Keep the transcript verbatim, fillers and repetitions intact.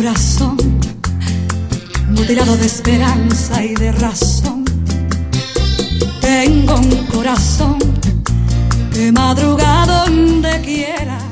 corazón, mutilado de esperanza y de razón. Tengo un corazón que madruga donde quiera